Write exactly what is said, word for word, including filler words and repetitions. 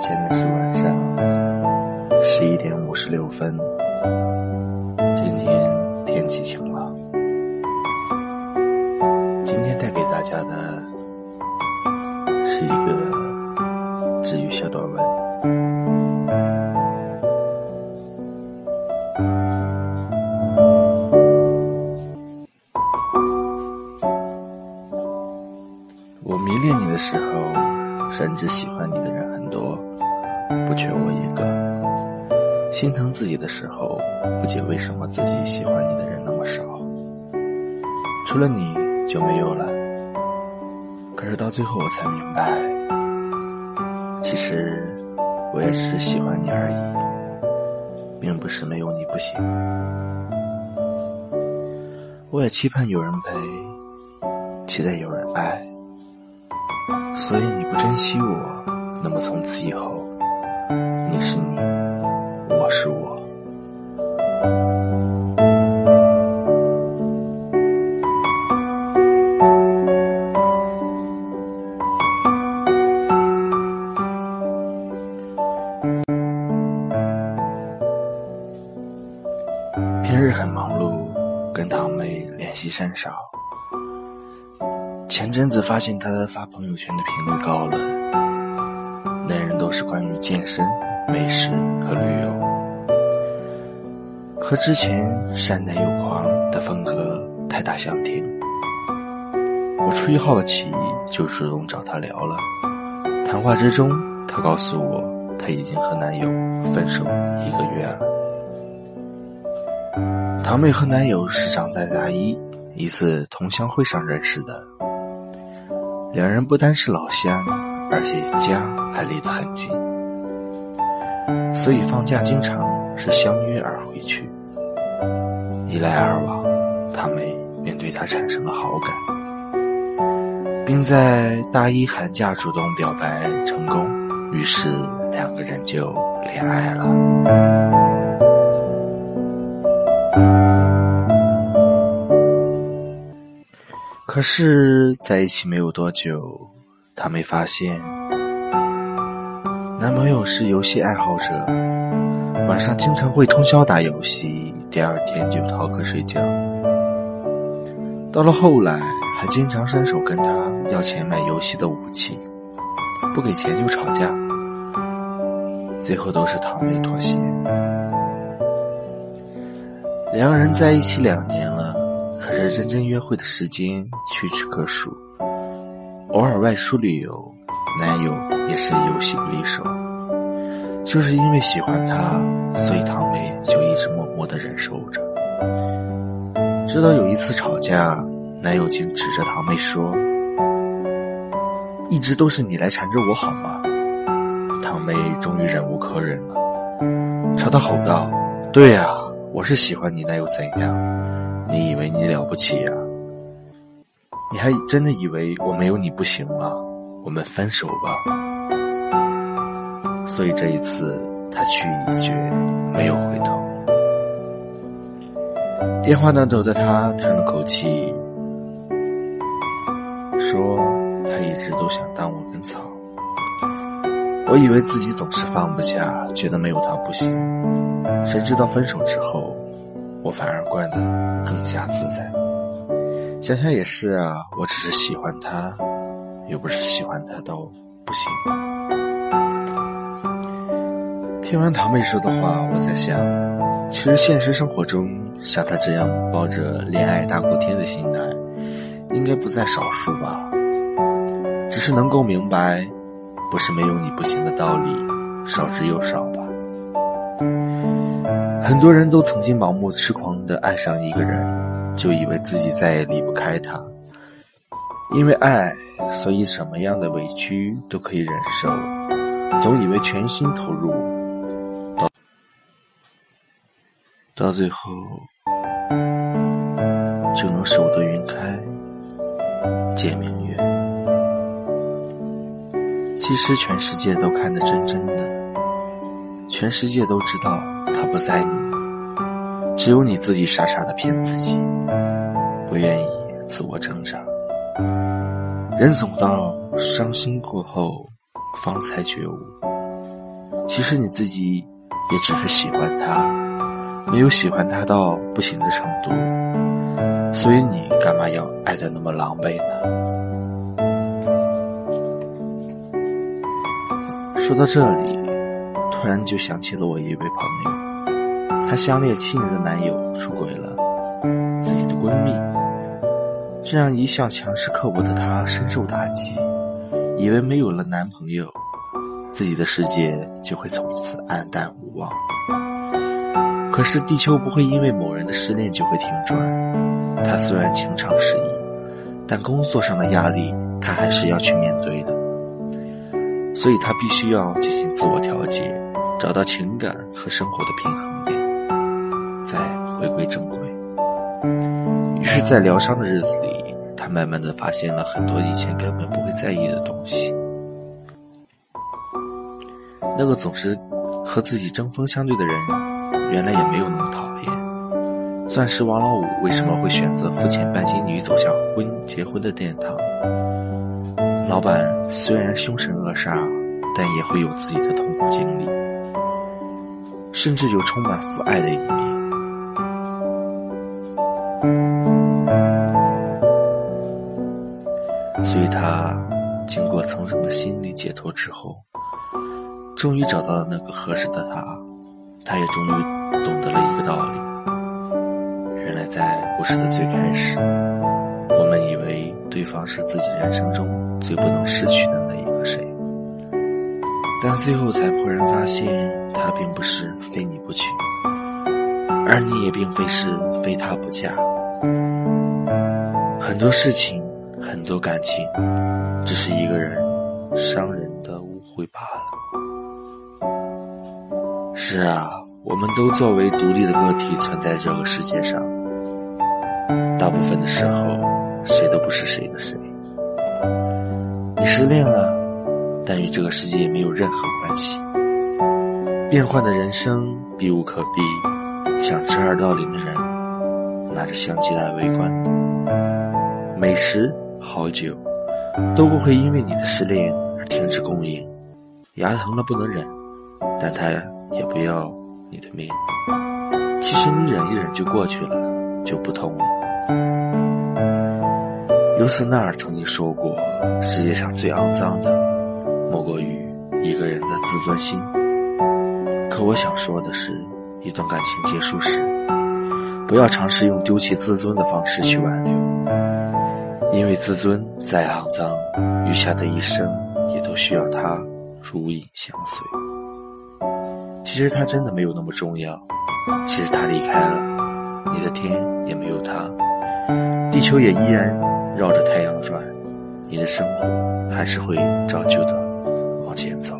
现在是晚上十一点五十六分，今天天气晴朗。今天带给大家的是一个治愈小短文。我迷恋你的时候，甚至喜欢你的人很多，不缺我一个。心疼自己的时候，不解为什么自己喜欢你的人那么少，除了你就没有了。可是到最后我才明白，其实我也只是喜欢你而已，并不是没有你不行。我也期盼有人陪，期待有人爱，所以你不珍惜我，那么从此以后，你是你，我是我。平日很忙碌，跟堂妹联系甚少。前阵子发现她发朋友圈的频率高了，内容都是关于健身、美食和旅游，和之前山奶油狂的风格太大相庭。我出于好奇就主动找她聊了，谈话之中她告诉我她已经和男友分手一个月了。堂妹和男友是长在大一一次同乡会上认识的，两人不单是老乡，而且家还离得很近，所以放假经常是相约而回去。一来二往，堂妹便对他产生了好感，并在大一寒假主动表白成功，于是两个人就恋爱了。可是在一起没有多久，她没发现男朋友是游戏爱好者，晚上经常会通宵打游戏，第二天就逃课睡觉。到了后来还经常伸手跟她要钱买游戏的武器，不给钱就吵架，最后都是堂妹妥协。两个人在一起两年了，可是真正约会的时间屈指可数，偶尔外出旅游，男友也是游戏不离手。就是因为喜欢他，所以堂妹就一直默默地忍受着。直到有一次吵架，男友竟指着堂妹说：“一直都是你来缠着我好吗？”堂妹终于忍无可忍了，朝他吼道：“对啊，我是喜欢你，那又怎样？你以为你了不起啊？你还真的以为我没有你不行吗？我们分手吧。”所以这一次他去意决，没有回头。电话那头的他叹了口气，说他一直都想当我根草。我以为自己总是放不下，觉得没有他不行，谁知道分手之后，我反而过得更加自在。想想也是啊，我只是喜欢他，又不是喜欢他到不行。听完堂妹说的话，我在想，其实现实生活中像他这样抱着恋爱大过天的心态应该不在少数吧。只是能够明白不是没有你不行的道理少之又少吧。很多人都曾经盲目痴狂地爱上一个人，就以为自己再也离不开他，因为爱，所以什么样的委屈都可以忍受，总以为全心投入，到到最后就能守得云开见明月。其实全世界都看得真真的，全世界都知道他不在你，只有你自己傻傻的骗自己，不愿意自我成长。人总到伤心过后方才觉悟， 其实你自己也只是喜欢他，没有喜欢他到不行的程度，所以你干嘛要爱得那么狼狈呢？说到这里，突然就想起了我一位朋友，她相恋七年的男友出轨了自己的闺蜜，这让一向强势刻薄的她深受打击，以为没有了男朋友，自己的世界就会从此黯淡无望。可是地球不会因为某人的失恋就会停转，他虽然情场失意，但工作上的压力他还是要去面对的，所以他必须要进行自我调节，找到情感和生活的平衡点，再回归正轨。于是在疗伤的日子里，他慢慢地发现了很多以前根本不会在意的东西。那个总是和自己针锋相对的人，原来也没有那么讨厌。钻石王老五为什么会选择付钱拜金女走向婚结婚的殿堂？老板虽然凶神恶煞，但也会有自己的痛苦经历，甚至有充满父爱的一面。所以他经过层层的心理解脱之后，终于找到了那个合适的他。他也终于懂得了一个道理，原来在故事的最开始，我们以为对方是自己人生中最不能失去的那一个谁，但最后才忽然发现，他并不是非你不娶，而你也并非是非他不嫁。很多事情，很多感情，只是一个人伤人的误会罢了。是啊，我们都作为独立的个体存在这个世界上，大部分的时候谁都不是谁的谁。你失恋了，但与这个世界没有任何关系。变幻的人生避无可避，想吃二道鳞的人拿着相机来围观，美食好酒都不会因为你的失恋而停止供应。牙疼了不能忍，但它也不要你的命。其实你忍一忍就过去了，就不痛了。尤瑟纳尔曾经说过，世界上最肮脏的莫过于一个人的自尊心。可我想说的是，一段感情结束时，不要尝试用丢弃自尊的方式去挽留，因为自尊再肮脏，余下的一生也都需要它如影相随。其实他真的没有那么重要，其实他离开了，你的天也没有他，地球也依然绕着太阳转，你的生活还是会照旧的往前走。